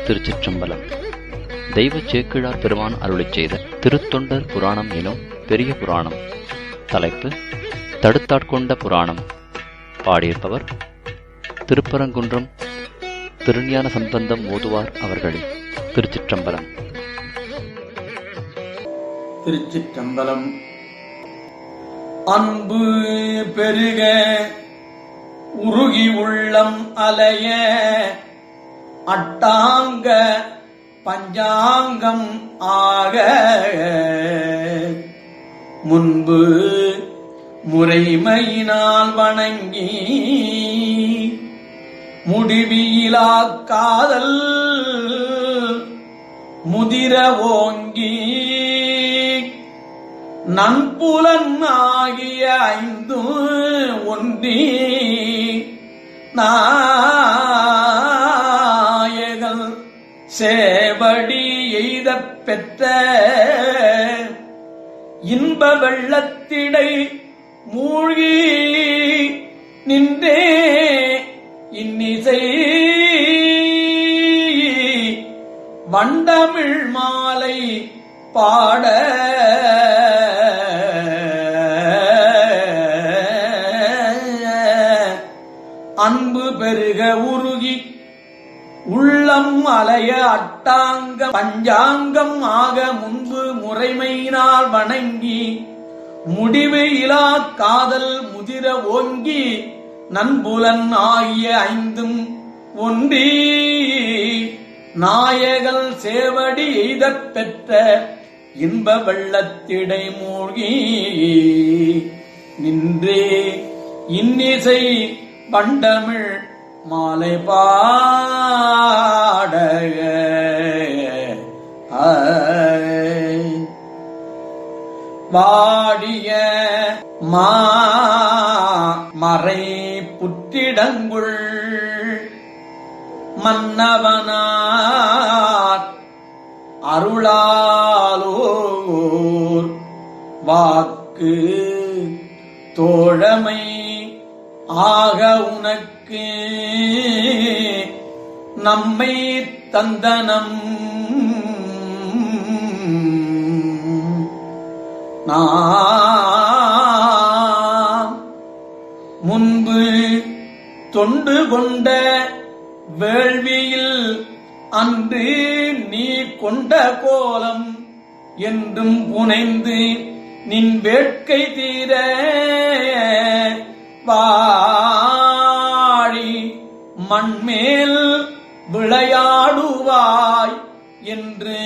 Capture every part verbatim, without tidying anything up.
திருச்சிற்றம்பலம். தெய்வ சேக்கிழார் பெருமான் அருளிச் செய்த திருத்தொண்டர் புராணம் எனும் பெரிய புராணம். தலைப்பு தடுத்தாட்கொண்ட புராணம். பாடியிருப்பவர் திருப்பரங்குன்றம் திருஞான சம்பந்தம் ஓதுவார் அவர்களே. திருச்சிற்றம்பலம். திருச்சிற்றம்பலம். அன்பு பெருக உருகி உள்ளம் அலைய அட்டாங்க பஞ்சாங்கம் ஆக முன்பு முறைமையினால் வணங்கி முடிவிலா காதல் முதிர ஓங்கி நன்புலன் ஆகிய ஐந்து ஒன்றி நாயகன் சேவடி எய்தப் பெற்ற இன்ப வெள்ளத்திடை மூழ்கி நின்றே இன்னிசை வண்டமிழ் மாலை பாட அன்பு பெருக உருகி உள்ளம் அலைய அட்டாங்க பஞ்சாங்கம் ஆக முன்பு முறைமையினால் வணங்கி முடிவு இலா காதல் முதிர ஓங்கி நன்புலன் ஆகிய ஐந்தும் ஒன்றி நாயகல் சேவடி எய்தப் பெற்ற இன்ப வெள்ளத்திடை மூழ்கி நின்றே இன்னிசை பண்டமிழ் மாலை பாட வாடிய மா மறை புற்றிடங்குள் மன்னவனார் அருளாலோர் வாக்கு தோழமை ஆக உனக்கு நம்மை தந்தனம் நாம் முன்பு தொண்டு கொண்ட வேள்வியில் அன்று நீ கொண்ட கோலம் என்றும் புனைந்து நின் வேட்கை தீர வாழி மண்மேல் விளையாடுவாய் என்று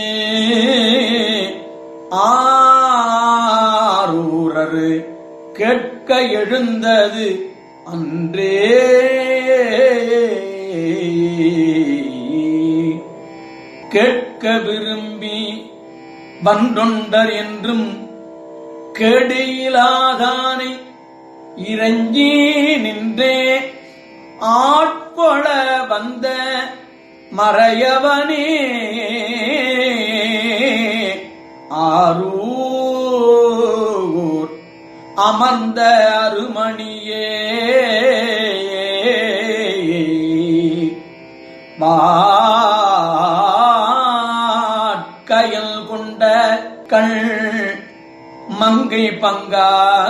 ஆரூரரு கேட்க எழுந்தது அன்றே. கேட்க விரும்பி வந்தொண்டர் என்றும் கேடியிலாதானை இறஞ்சி நின்றே ஆட்கொள வந்த மறையவனே ஆரூர் அமர்ந்த அருமணியே வாட்கயல் கொண்ட கண் மங்கை பங்கா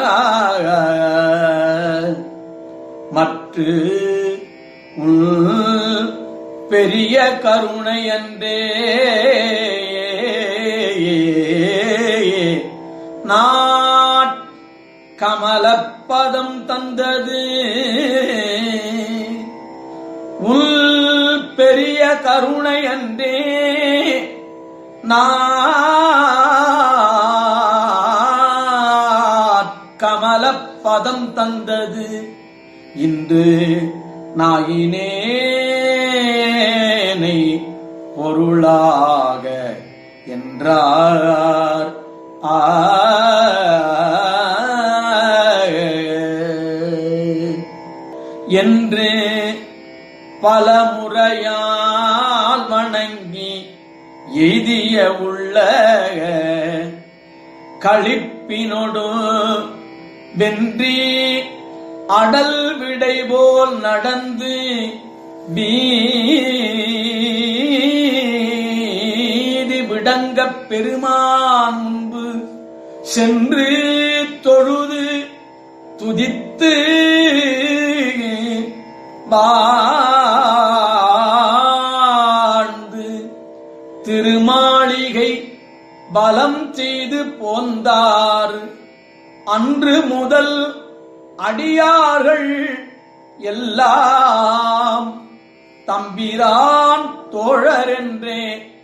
மற்று உள் பெரிய கருணை அன்றே நாட் கமலப்பதம் தந்தது உள் பெரிய கருணை அன்றே நாட் கமலப்பதம் தந்தது இன்று நாயினேனை பொருளாக என்றார். என்று பல முறையால் வணங்கி எய்திய உள்ள களிப்பினொடு வென்றி அடல் விடை போல் நடந்து வீ விடங்கப் பெருமான் முன்பு சென்று தொழுது துதித்து வாழ்ந்து திருமாளிகை பலம் செய்து போந்தார். அன்று முதல் அடியார்கள் எல்லாம் தம்பிரான் தோழரென்றே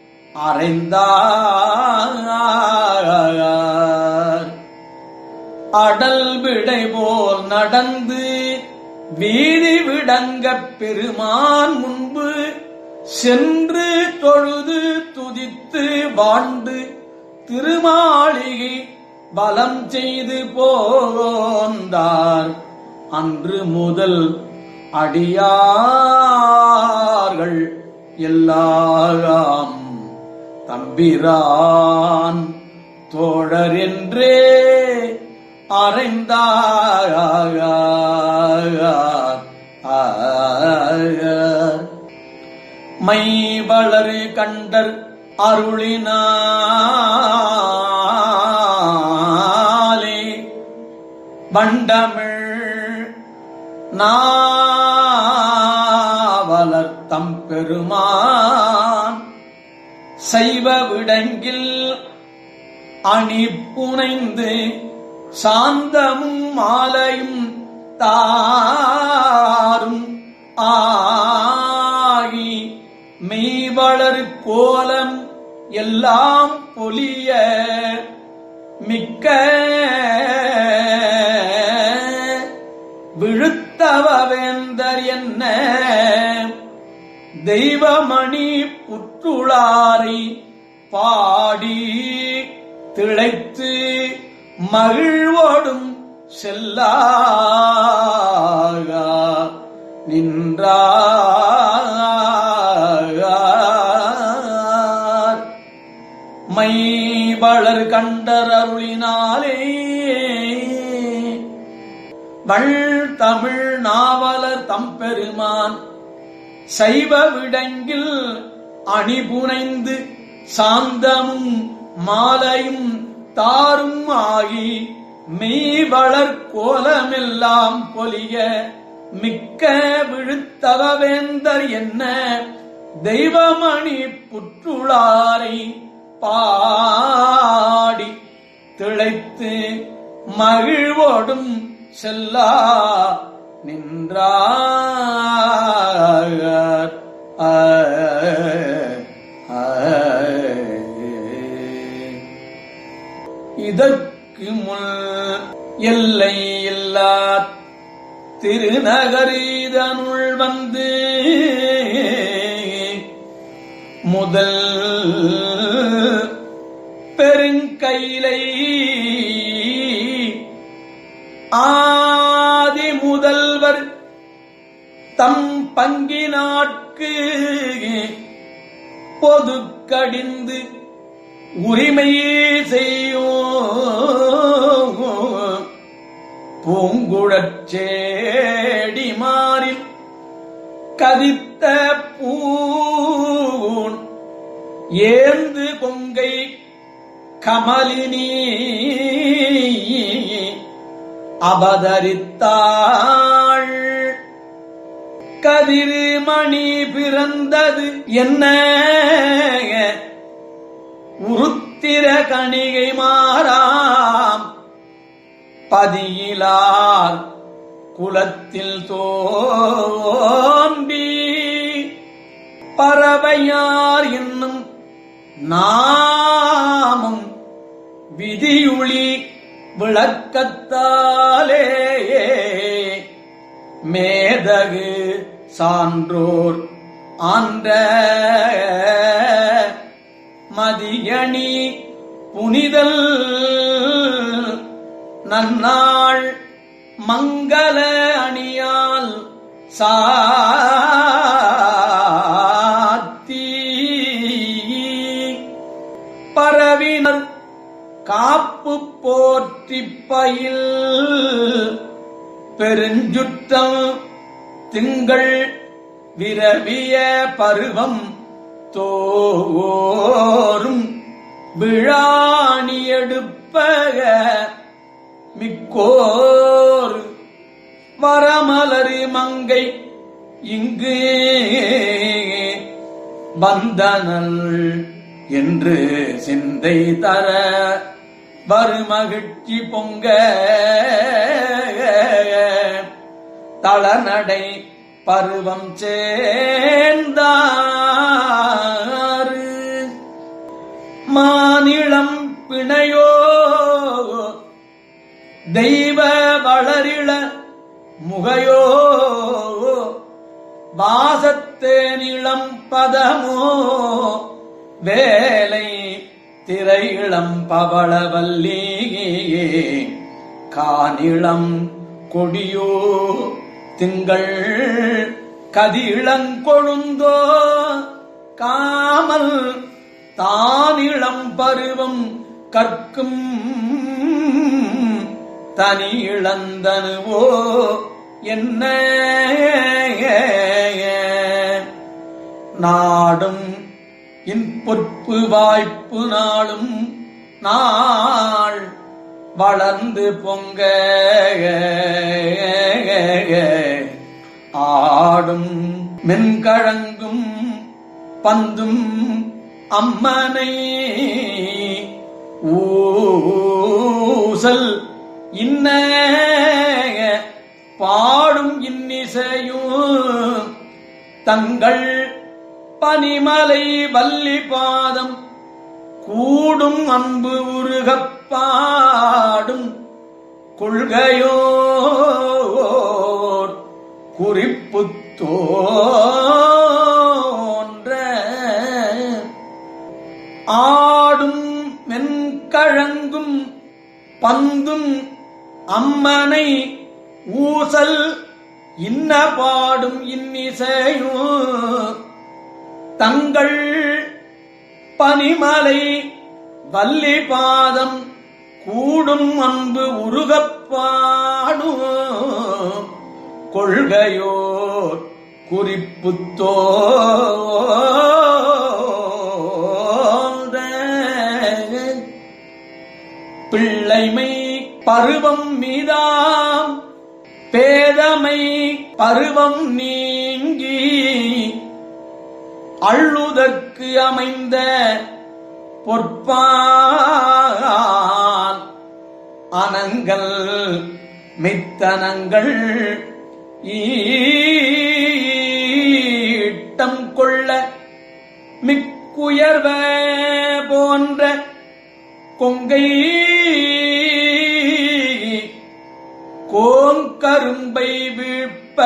அறைந்தார். அடல் விடை போல் நடந்து வீதி விடங்கப் பெருமான் முன்பு சென்று தொழுது துதித்து வாழ்ந்து திருமாளிகை பலம் செய்து போந்தார். அன்று முதல் அடியார்கள் எல்லாம் தம்பிரான் தோழரென்றே அறைந்தார். மை வளரு கண்டர் அருளினாலே வண்டமிழ் நாவலர் தம் பெருமான் சைவ விடங்கில் அணி புனைந்து சாந்தமும் மாலையும் தாரும் ஆகி மெய்வளர் கோலம் எல்லாம் பொலிய மிக்க விழுத்தவவேந்தர் என்ன தெய்வமணி புற்றுளாரை பாடி திளைத்து மகிழ்வோடும் செல்லாக நின்றார். மை வளர் கண்டர் அருளினாலே வள் தமிழ் நாவலர் தம்பெருமான் சைவ விடங்கில் அணிபுனைந்து சாந்தமும் மாலையும் தாரும் ஆகி மெய்வளர் கோலமெல்லாம் பொலிய மிக்க விழுத்தவவேந்தர் என்ன தெய்வமணி புற்றுளாரை பாடி திளைத்து மகிழ்வோடும் செல்லா நின்றார். இதற்கு முன் எல்லை இல்லா திருநகரீதனுள் வந்து முதல் பெருங்கைலை ஆதி முதல்வர் தம் பங்கினாட்கு பொது கடிந்து உரிமையே செய்யும் பூங்குழற்சேடி மாறில் கதித்த பூன் ஏந்து கொங்கை கமலினி அவதரித்தாள். கதிர்மணி பிறந்தது என்ன உருத்திர கணிகை மாறாம் பதியிலார் குலத்தில் தோன்றி பறவையார் என்னும் நாமம் விதியுளி விளக்கத்தாலே மேதகு சான்றோர் ஆன்ற மதியணி புனிதல் நன்னாள் மங்கள அணியால் சாத்தி பரவினர் காப்பு போற்றி பயில் பெருஞ்சுற்றம் திங்கள் விரவிய பருவம் தோறும் விழாணி எடுப்ப மிக்கோர் வரமலரு மங்கை இங்கு வந்தனல் என்று சிந்தை தர வருமகிழ்ச்சி பொங்க தளநடை பருவம் சேர்ந்தாறு மானிளம் பிணையோ தெய்வ வளரிள முகையோ வாசத்தேனிளம் பதமோ வேலை திரையிளம் பவளவல்லி கானிளம் கொடியோ திங்கள் கதிளங்கொழுந்தோ காமல் தானிளம் பருவம் கற்கும் தனி இளந்தனுவோ என்ன நாடும் இன்பொற்பு வாய்ப்பு நாளும் நாள் வளர்ந்து பொங்க ஆடும் மென்கழங்கும் பந்தும் அம்மனை ஊசல் இன்ன பாடும் இன்னிசையும் தங்கள் பனிமலை வல்லி பாதம் கூடும் அன்பு உருகப் பாடும் கொள்கையோர் குறிப்புத்தோன்ற ஆடும் மென்கழங்கும் பந்தும் அம்மனை ஊசல் இன்ன பாடும் இன்னிசையும் தங்கள் பனிமலை வல்லி பாதம் கூடும் அன்பு உருகப் பாடும் கொள்கையோர் குறிப்புத்தோன்ற பிள்ளைமை பருவம் மீதாம் பேதமை பருவம் நீங்கி அள்ளுதற்கு அமைந்த பொற்பால் அனங்கள் மித்தனங்கள் ஈட்டம் கொள்ள மிக்குயர்வ போன்ற கொங்கை கோங்கரும்பை வீழ்ப்ப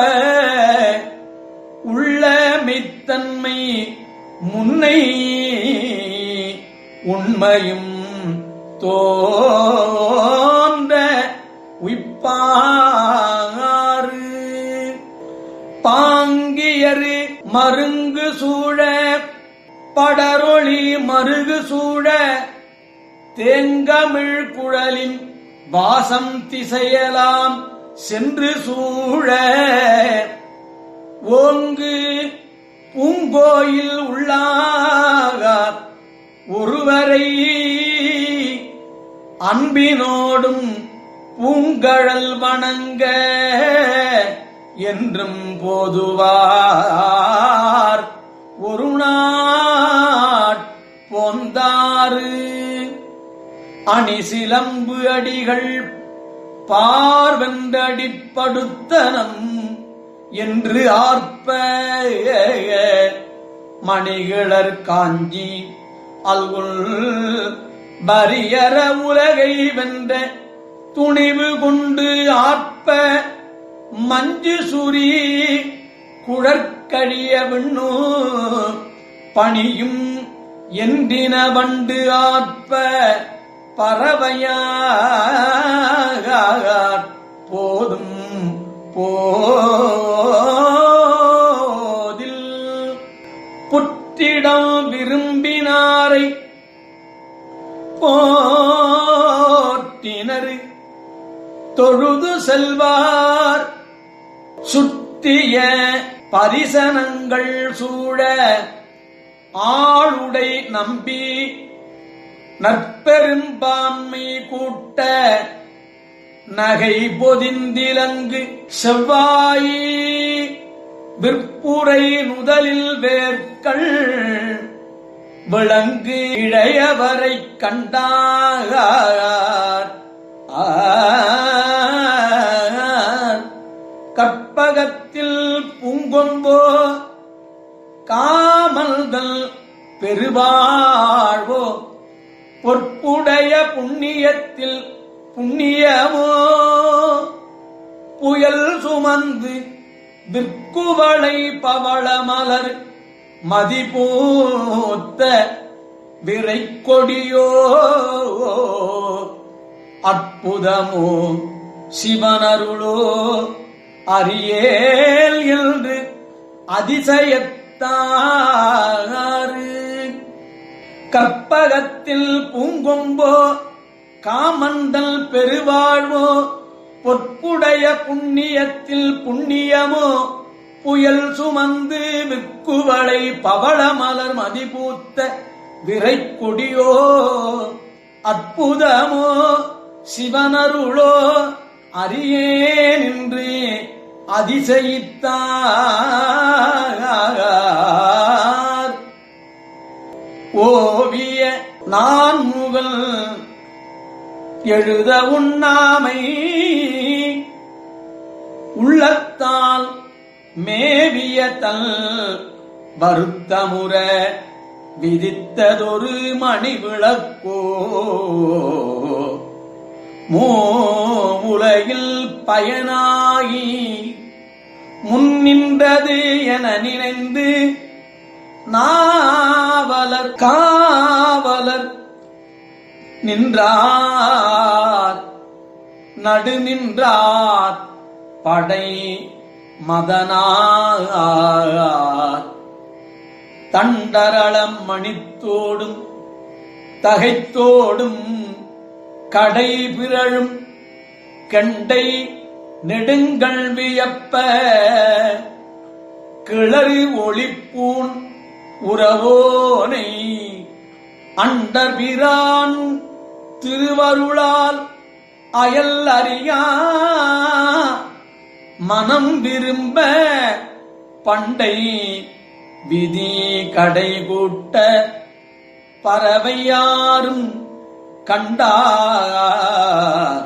உள்ள மெய்த்தன்மை முன்னை உண்மையும் தோன்ற உய்ப்பாறு பாங்கியரு மருங்கு சூழ படரொளி மருகு சூழ தேங்கமிழ் குழலின் வாசம் திசையலாம் சென்று சூழ ஓங்கு பூங்கோயில் உள்ளாகார் ஒருவரை அன்பினோடும் பூங்கழல் வணங்க என்றும் போதுவார் ஒரு நாட் போந்தாறு அணிசிலம்பு அடிகள் பார்வென்றடிப்படுத்தனம் என்று ஆர்ப்ப மணிகிளர் காஞ்சி அல்குல் பரியர உலகை வென்ற துணிவு கொண்டு ஆர்ப்ப மஞ்சு சுரி குழற்கழிய விண்ணு பணியும் என்றின வண்டு ஆர்ப்ப பறவையாக போதும் போதில் புற்றிடம் விரும்பினாரை போற்றினர் தொழுது செல்வார் சுற்றிய பரிசனங்கள் சூழ ஆளுடை நம்பி நற்பெரும்பான்மை கூட்ட நகை பொதிந்திலங்கு செவ்வாயி விற்புரை நுதலில் வேர்க்கள் விளங்கு இளையவரை கண்டார். கற்பகத்தில் பூங்கொம்போ காமல்தல் பெருவாழ்வோ பொற்புடைய புண்ணியத்தில் புண்ணியமோ புயல் சுமந்து விற்குவளை பவள மலர் மதிபூத்த விரைக்கொடியோ அற்புதமோ சிவனருளோ அறியேல் என்று அதிசயத்தாறு. கற்பகத்தில் பூங்கொம்போ காமண்டல் பெருவாழ்வோ பொற்புடைய புண்ணியத்தில் புண்ணியமோ புயல் சுமந்து விற்குவளை பவள மலர் மதிபூத்த விரைக்கொடியோ அற்புதமோ சிவனருளோ அறியேன் என்று அதிசயித்தார். ஓவிய நான் முகல் எழுத உண்ணாமை உள்ளத்தால் மேவிய தல் வருத்தமுற விதித்ததொரு மணி விளக்கோ மூவுலகில் பயனாகி முன்னின்றது என நினைந்து நாவலர் காவலர் நின்றார் நடு நின்றார் படை மதனார் தண்டரளம் மணித்தோடும் தகைத்தோடும் கடை பிறழும் கெண்டை நெடுங்கள் வியப்ப கிளறி ஒளிப்பூன் உறவோனை அண்டர்பிரான் திருவருளால் அயல் அறியா மனம் விரும்ப பண்டை விதி கடை கூட்ட பறவையாரும் கண்டார்.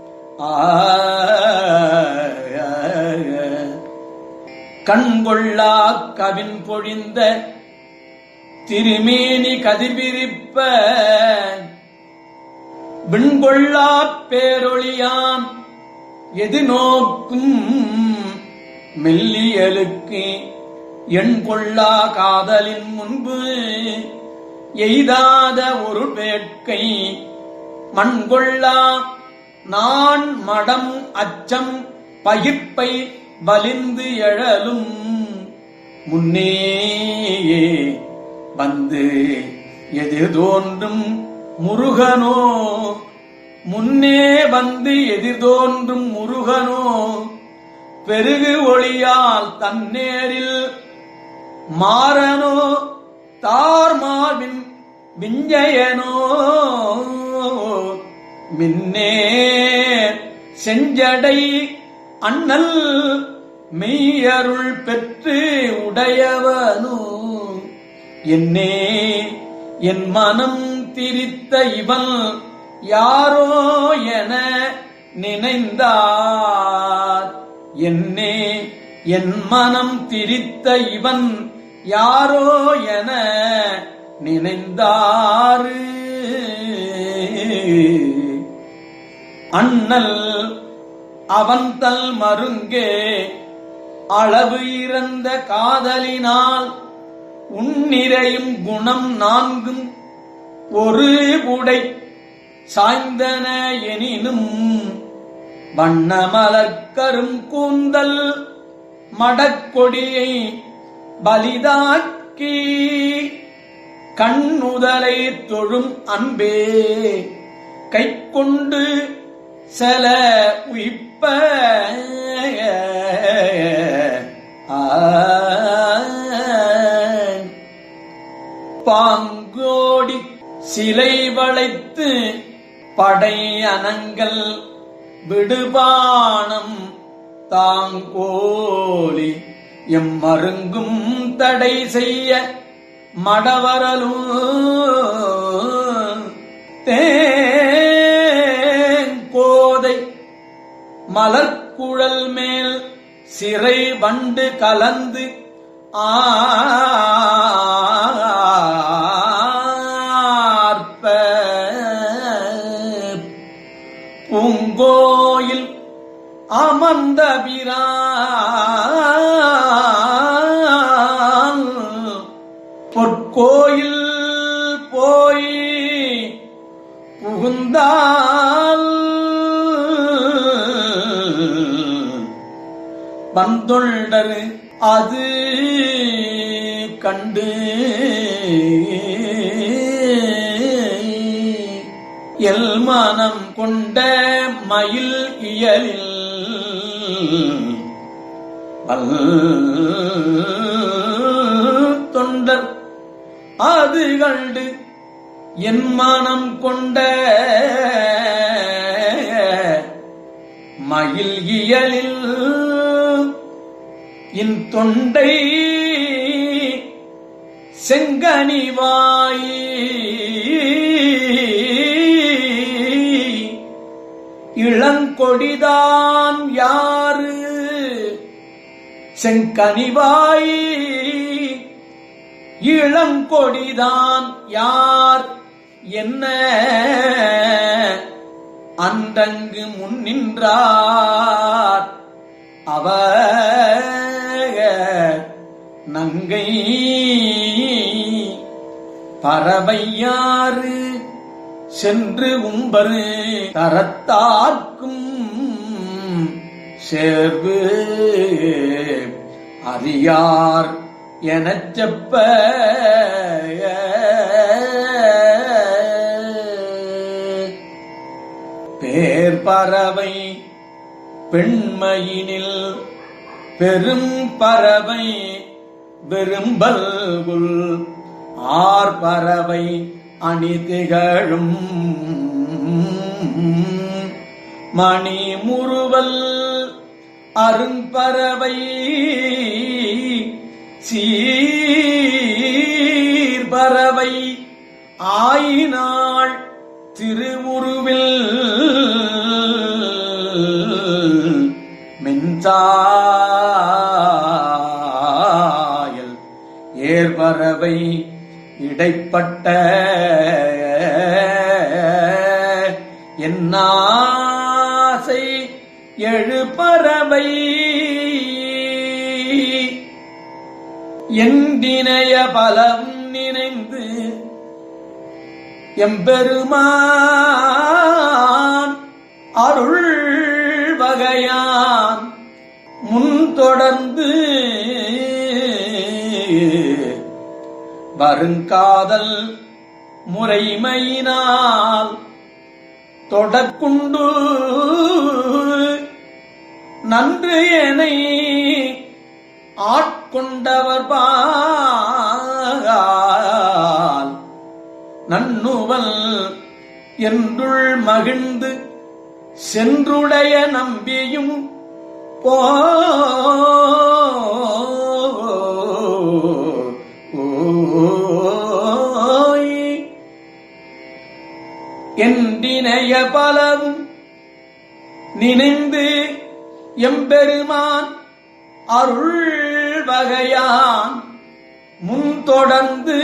கண்கொள்ளா கவின் பொழிந்த திருமேனி கதிர்விரிப்ப விண்கொள்ளா பேரொளியாம் எது நோக்கும் மெல்லியலுக்கு எண் கொள்ளா காதலின் முன்பு எய்தாத ஒரு வேட்கை மண்கொள்ளா நான் மடம் அச்சம் பகிர்ப்பை வலிந்து எழலும் முன்னேயே வந்து எதிர் தோன்றும் முருகனோ முன்னே வந்து எதிர் தோன்றும் முருகனோ பெருகு ஒளியால் தன்னேரில் மாறனோ தார்மாவின் விஞ்சயனோ மின்னேர் செஞ்சடை அண்ணல் மெய்யருள் பெற்று உடையவனோ என்னே என் மனம் திரித்த இவன் யாரோ என நினைந்தார். என்னே என் மனம் திரித்த இவன் யாரோ என நினைந்தாரு. அண்ணல் அவன் தல் மருங்கே அளவு இறந்த காதலினால் உன்னிறையும் குணம் நான்கும் ஒரு உடை சாய்ந்தன எனினும் வண்ணமலர்க்கரும் கூந்தல் மடக்கொடியை பலிதாக்கி கண்ணுதலை தொழும் அன்பே கைக்கொண்டு செல உயிப்ப பாங்கோடி சிலை வளைத்து படை அனங்கள் விடுபானம் தாங்கோலி எம்மருங்கும் தடை செய்ய மடவரலும் தேங்கோதை மலர்குழல் மேல் சிறை வண்டு கலந்து ஆர்ப்ப பூங்கோயில் அமர்ந்த பிரான் பொற்கோயில் போய் புகுந்தால் வந்தொண்டர் அது கண்டு எல்மனம் கொண்ட மயில் இயலில் தொண்டர் அது கண்டு என் மனம் கொண்ட மயில் இயலில் இன் தொண்டை செங்கனிவாய் இளங்கொடிதான் யாரு செங்கனிவாய் இளங்கொடிதான் யார் என்ன அன்றங்கு முன்னின்றார் அவர் நங்கை பறவையாறு சென்று உம்பரு தரத்தார்க்கும் சேர்வு அறியார் எனச் செப்ப பேர் பறவை பெண்மையினில் பெரும் பறவை விரும்பல்குல் ஆர் பறவை அணி திகழும் மணி முறுவல் அரும்பறவை சீர்பறவை ஆயினாள் திருவுருவில் மென்சாயல் ஏர்பறவை இடைப்பட்ட என்னாசை எழுபறவை எண்டினைய பலம் நினைந்து எம்பெருமான் அருள் வகையான் முன் தொடர்ந்து வருங்காதல் முறைமையினால் தொடக்குண்டு நன்று எனை ஆட்கொண்டவர் பால் நன்னுவல் என்றுள் மகிழ்ந்து சென்றுடைய நம்பியும் போய் என்றினைய பலவும் நினைந்து எம்பெருமான் அருள் வகையான் முன் தொடர்ந்து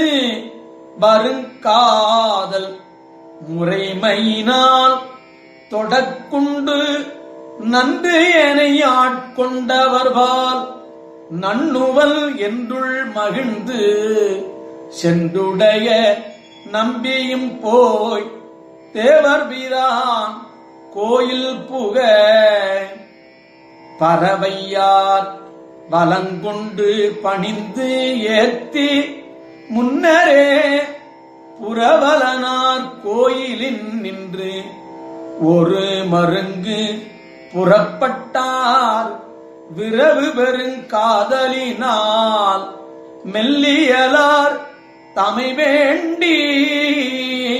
வருங்காதல் முறைமையினால் தொடக்குண்டு நன்று எனை ஆட்கொண்டவர்பால் நன்னுவல் என்றுள் மகிழ்ந்து சென்றுடைய நம்பியும் போய் தேவர் வீரான் கோயில் புக பறவையார் வலங்கொண்டு பணிந்து ஏத்தி முன்னரே புறவலனார் கோயிலின் நின்று ஒரு மருங்கு புறப்பட்டார் விரவு பெருங்காதலினால் மெல்லியலார் தமை வேண்டி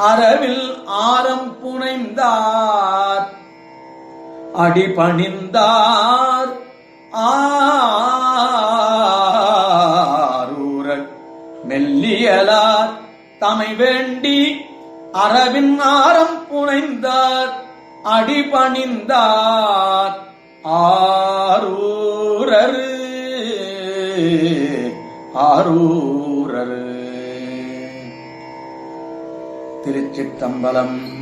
அரவில் ஆரம் புனைந்தார் அடிபணிந்தார் ஆரூரர் மெல்லியலார் தமை வேண்டி அரவின் ஆரம் புனைந்தார் அடிபணிந்தார் ஆரூரர் ஆரூரர். திருச்சிற்றம்பலம்.